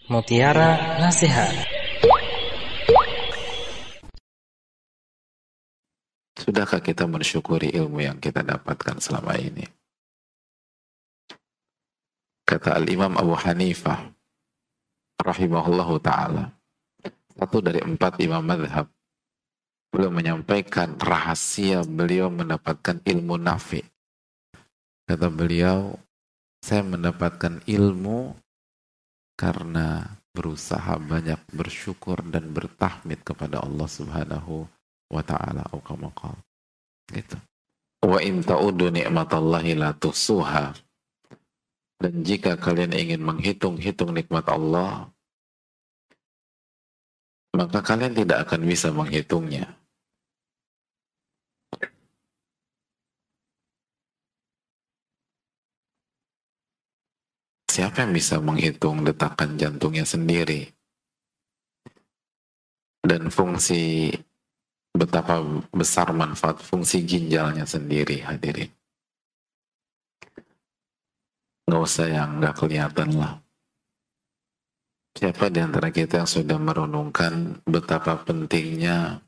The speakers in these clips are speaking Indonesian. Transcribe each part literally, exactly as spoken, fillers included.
Mutiara Nasihat. Sudahkah kita mensyukuri ilmu yang kita dapatkan selama ini? Kata Al-Imam Abu Hanifah rahimahullahu ta'ala, satu dari empat imam madhab, beliau menyampaikan rahasia beliau mendapatkan ilmu nafi. Kata beliau, saya mendapatkan ilmu karena berusaha banyak bersyukur dan bertahmid kepada Allah Subhanahu wa ta'ala. Gitu. Wa in ta'udu ni'matallahi la tuhsuha. Dan jika kalian ingin menghitung-hitung nikmat Allah, maka kalian tidak akan bisa menghitungnya. Siapa yang bisa menghitung detakan jantungnya sendiri? Dan fungsi, betapa besar manfaat fungsi ginjalnya sendiri, hadirin. Nggak usah yang nggak kelihatan lah. Siapa di antara kita yang sudah merenungkan betapa pentingnya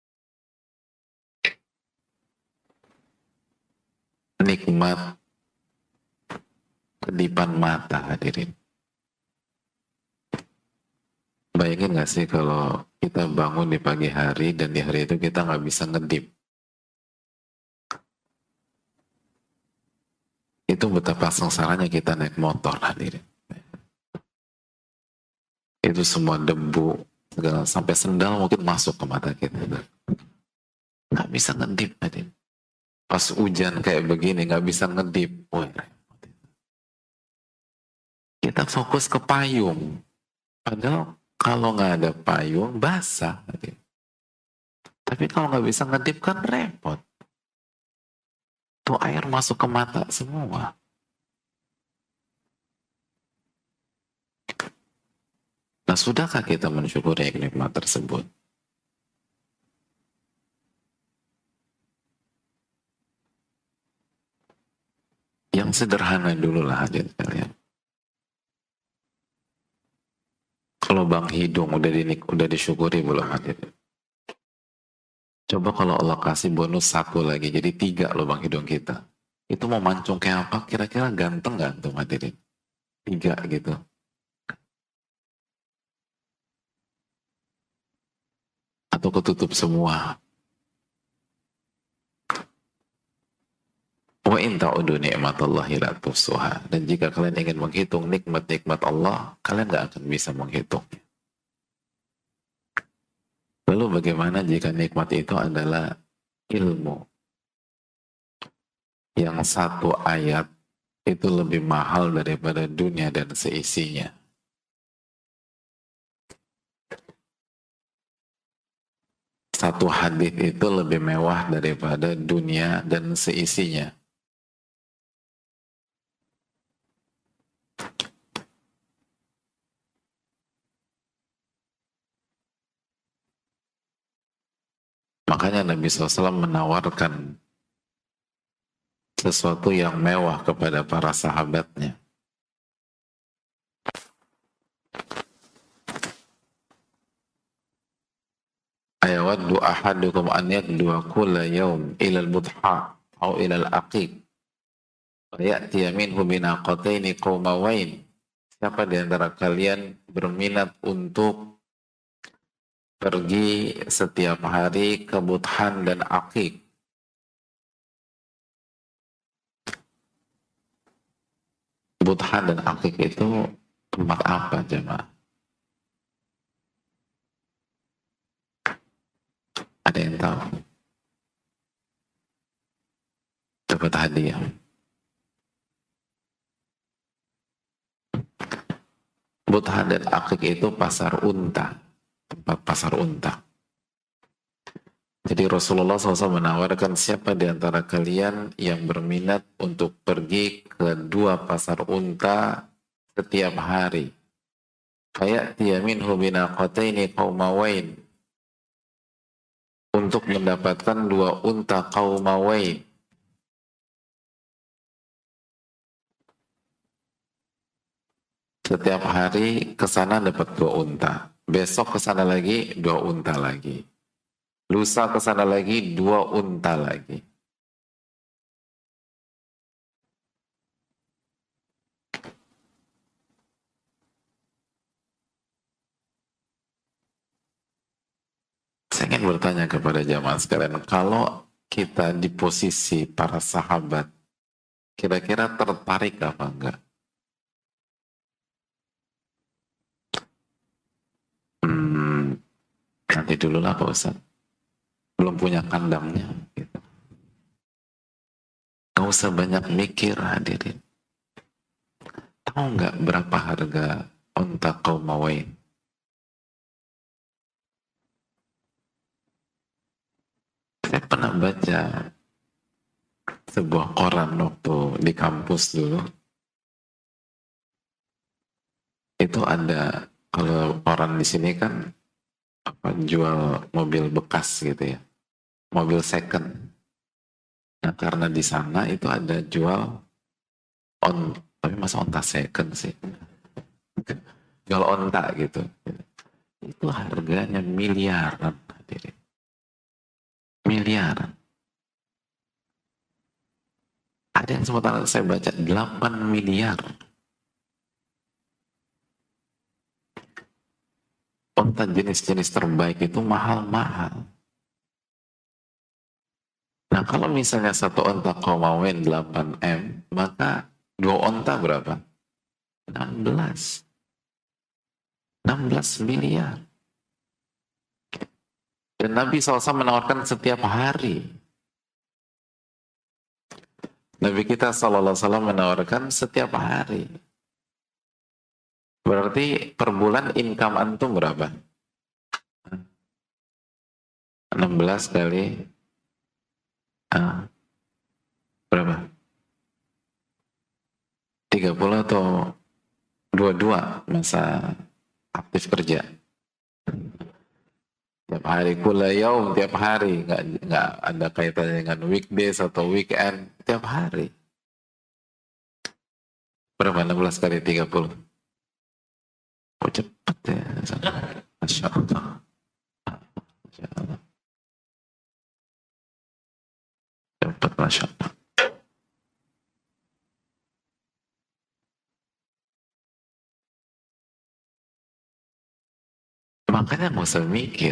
nikmat kedipan mata, hadirin? Bayangin gak sih kalau kita bangun di pagi hari dan di hari itu kita gak bisa ngedip? Itu betapa sengsaranya kita naik motor, hadirin. Itu semua debu, segala, sampai sendal mungkin masuk ke mata kita. Gak bisa ngedip, hadirin. Pas hujan kayak begini gak bisa ngedip. Woy, kita fokus ke payung. Padahal kalau nggak ada payung, basah. Tapi kalau nggak bisa ngedip kan repot. Tuh air masuk ke mata semua. Nah, sudahkah kita mensyukuri nikmat tersebut? Yang sederhana dulu lah, hadirin kalian. Lubang hidung udah dinik, udah disyukuri belum, hadirin? Coba kalau Allah kasih bonus satu lagi, jadi tiga lubang hidung kita. Itu mau mancung kayak apa? Kira-kira ganteng gak tuh, hadirin? Tiga gitu. Atau ketutup semua. Wa in ta'udu ni'matallahi la tuhsuha. Dan jika kalian ingin menghitung nikmat-nikmat Allah, kalian gak akan bisa menghitungnya. Lalu bagaimana jika nikmat itu adalah ilmu? Yang satu ayat itu lebih mahal daripada dunia dan seisinya. Satu hadis itu lebih mewah daripada dunia dan seisinya. Makanya Nabi shallallahu alaihi wasallam menawarkan sesuatu yang mewah kepada para sahabatnya. Ayawaddu ahadukum an yakdua kulla yawm ilal butha atau ilal aqiq wa ya'tiya minhu binaqataini qawmawain. Siapa di antara kalian berminat untuk pergi setiap hari ke Buthan dan Aqiq? Buthan dan Aqiq itu tempat apa, jemaah? Ada yang tahu? Dapat hadiah. Buthan dan Aqiq itu pasar unta. Tempat pasar unta. Jadi Rasulullah shallallahu alaihi wasallam menawarkan siapa di antara kalian yang berminat untuk pergi ke dua pasar unta setiap hari. Faya'tiya minhu binaqataini qaumawain. Untuk mendapatkan dua unta qaumawain. Setiap hari ke sana dapat dua unta. Besok ke sana lagi dua unta lagi. Lusa ke sana lagi dua unta lagi. Saya ingin bertanya kepada jamaah sekalian, kalau kita di posisi para sahabat, kira-kira tertarik apa enggak? Hmm, nanti dulu lah Pak Ustaz. Belum punya kandangnya. Gitu. Gak usah banyak mikir hadirin. Tahu nggak berapa harga unta Qaumawain? Saya pernah baca sebuah koran waktu di kampus dulu. Itu ada, kalau koran di sini kan apa, jual mobil bekas gitu ya, mobil second. Nah karena di sana itu ada jual on, tapi masa onta second sih, jual onta gitu. Itu harganya miliaran, hadirin. Miliaran. Ada yang sementara saya baca delapan miliar. Onta jenis-jenis terbaik itu mahal-mahal. Nah kalau misalnya satu onta Qaumawain delapan M, maka dua onta berapa? enam belas. enam belas miliar. Dan Nabi shallallahu alaihi wasallam menawarkan setiap hari. Nabi kita shallallahu alaihi wasallam menawarkan setiap hari. Berarti per bulan income antum berapa? enam belas kali ah, berapa? tiga puluh atau dua puluh dua masa aktif kerja? Tiap hari, kula yaum, tiap hari, nggak nggak ada kaitannya dengan weekdays atau weekend, tiap hari. Berapa? enam belas kali tiga puluh. Oh cepet ya. Masya Allah. Masya Allah. Cepet, Masya Allah. Makanya nggak usah mikir.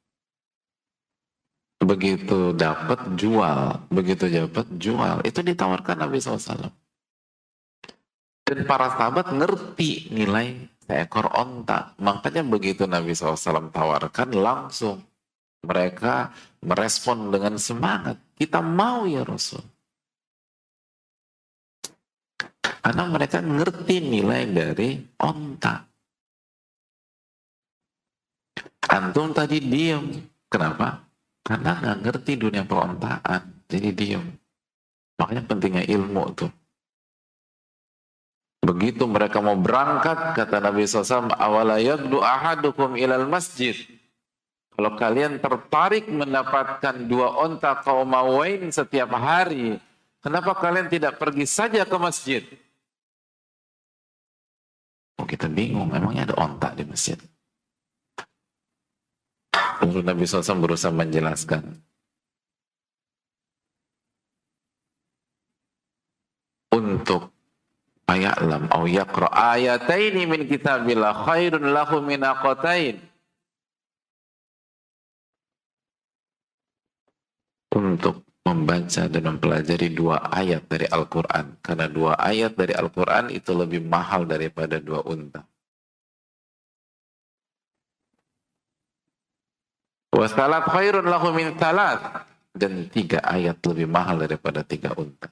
Begitu dapat jual, begitu dapat jual, itu ditawarkan Nabi shallallahu alaihi wasallam. Dan para sahabat ngerti nilai seekor onta. Makanya begitu Nabi shallallahu alaihi wasallam tawarkan, langsung mereka merespon dengan semangat. Kita mau ya Rasul. Karena mereka ngerti nilai dari onta. Antum tadi diem. Kenapa? Karena nggak ngerti dunia perontaan, jadi diem. Makanya pentingnya ilmu tuh. Begitu mereka mau berangkat, kata Nabi shallallahu alaihi wasallam, awala yagdu ahadukum ilal masjid. Kalau kalian tertarik mendapatkan dua onta Qaumawain setiap hari, kenapa kalian tidak pergi saja ke masjid? Oh kita bingung, memangnya ada onta di masjid? Lalu Nabi shallallahu alaihi wasallam berusaha menjelaskan. Untuk aya'lam au yaqra ayataini min kitabillah khairun lahu min aqatain. Untuk membaca dan mempelajari dua ayat dari Al-Quran. Karena dua ayat dari Al-Quran itu lebih mahal daripada dua unta. Wasalat khairun lahu min salat. Dan tiga ayat lebih mahal daripada tiga unta.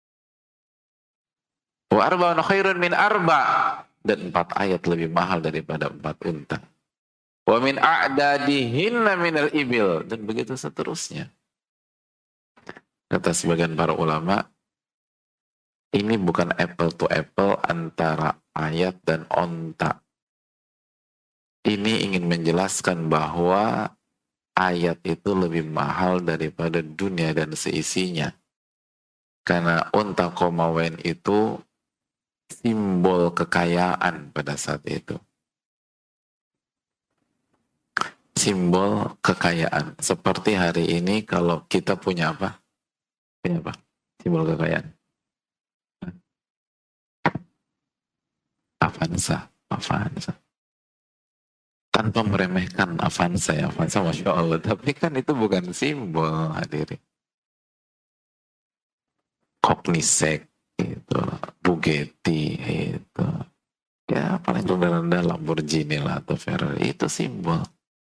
Wa arba'un khairun min arba'. Dan empat ayat lebih mahal daripada empat unta. Wa min a'dadihinna minal ibil. Dan begitu seterusnya. Kata sebagian para ulama, ini bukan apple to apple antara ayat dan onta. Ini ingin menjelaskan bahwa ayat itu lebih mahal daripada dunia dan seisinya. Karena unta Qaumawain itu simbol kekayaan pada saat itu. Simbol kekayaan. Seperti hari ini kalau kita punya apa? Punya apa? Simbol kekayaan. Avanza. Avanza. Tanpa meremehkan Avanza ya. Avanza Masya Allah. Tapi kan itu bukan simbol hadirin. Koenigsegg itu, Bugatti itu. Ya paling rendah-rendah Lamborghini lah atau Ferrari. Itu simbol.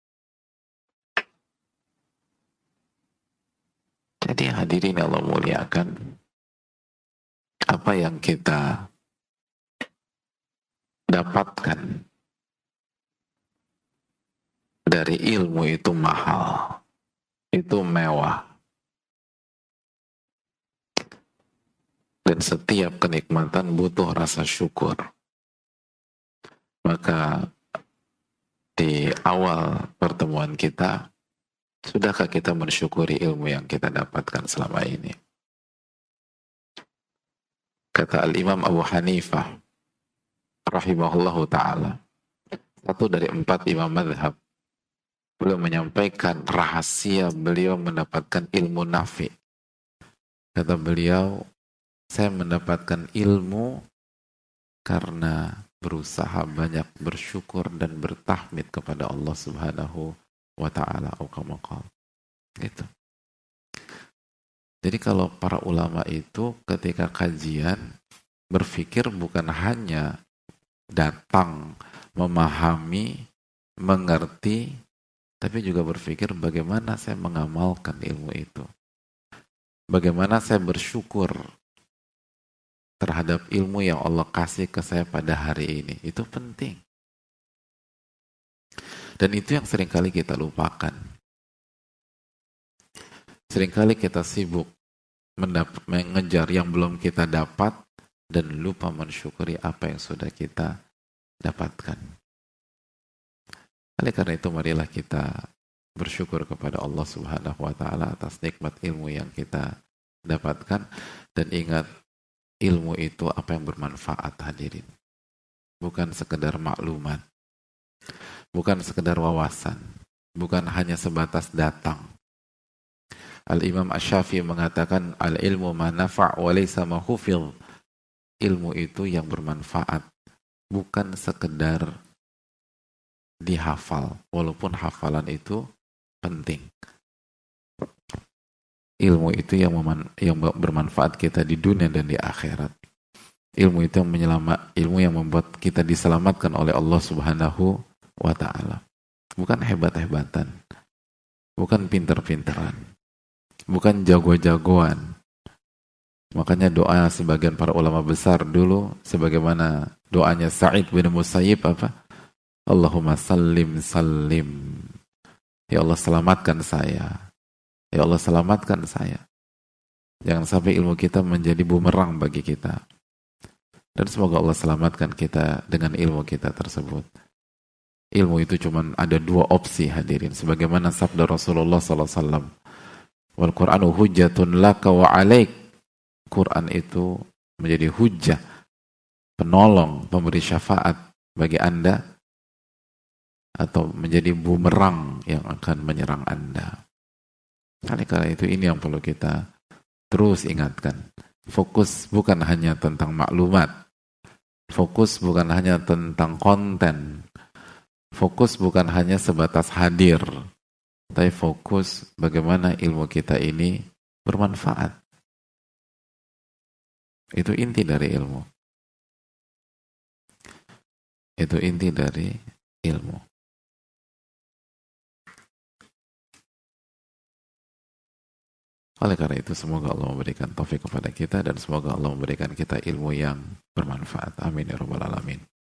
Jadi hadirin Allah muliakan, apa yang kita dapatkan dari ilmu itu mahal, itu mewah. Dan setiap kenikmatan butuh rasa syukur. Maka di awal pertemuan kita, sudahkah kita mensyukuri ilmu yang kita dapatkan selama ini? Kata Al-Imam Abu Hanifah, rahimahullahu ta'ala, satu dari empat imam madhab, beliau menyampaikan rahasia beliau mendapatkan ilmu nafi. Kata beliau, saya mendapatkan ilmu karena berusaha banyak bersyukur dan bertahmid kepada Allah Subhanahu wa ta'ala. Gitu. Jadi kalau para ulama itu ketika kajian berpikir bukan hanya datang, memahami, mengerti, tapi juga berpikir bagaimana saya mengamalkan ilmu itu. Bagaimana saya bersyukur terhadap ilmu yang Allah kasih ke saya pada hari ini. Itu penting. Dan itu yang seringkali kita lupakan. Seringkali kita sibuk mendap- mengejar yang belum kita dapat dan lupa mensyukuri apa yang sudah kita dapatkan. Oleh karena itu marilah kita bersyukur kepada Allah Subhanahu wa ta'ala atas nikmat ilmu yang kita dapatkan, dan ingat ilmu itu apa yang bermanfaat hadirin. Bukan sekedar maklumat. Bukan sekedar wawasan. Bukan hanya sebatas datang. Al-Imam Asy-Syafi'i mengatakan al-ilmu ma nafa' wa laysa ma hufidh. Ilmu itu yang bermanfaat. Bukan sekedar dihafal. Walaupun hafalan itu penting. Ilmu itu yang, meman, yang bermanfaat kita di dunia dan di akhirat. Ilmu itu yang menyelamat, ilmu yang membuat kita diselamatkan oleh Allah Subhanahu wa ta'ala. Bukan hebat-hebatan, bukan pinter-pinteran, bukan jago-jagoan. Makanya doa sebagian para ulama besar dulu, sebagaimana doanya Sa'id bin Musayyib apa? Allahumma sallim sallim. Ya Allah selamatkan saya. Ya Allah selamatkan saya. Jangan sampai ilmu kita menjadi bumerang bagi kita. Dan semoga Allah selamatkan kita dengan ilmu kita tersebut. Ilmu itu cuma ada dua opsi hadirin. Sebagaimana sabda Rasulullah sallallahu alaihi wasallam. Wal Qur'anu hujjatun laka wa alaik. Quran itu menjadi hujjah, penolong, pemberi syafaat bagi Anda, atau menjadi bumerang yang akan menyerang Anda. Oleh karena itu ini yang perlu kita terus ingatkan. Fokus bukan hanya tentang maklumat. Fokus bukan hanya tentang konten. Fokus bukan hanya sebatas hadir. Tapi fokus bagaimana ilmu kita ini bermanfaat. Itu inti dari ilmu. Itu inti dari ilmu. Oleh karena itu semoga Allah memberikan taufik kepada kita dan semoga Allah memberikan kita ilmu yang bermanfaat. Amin ya rabbal alamin.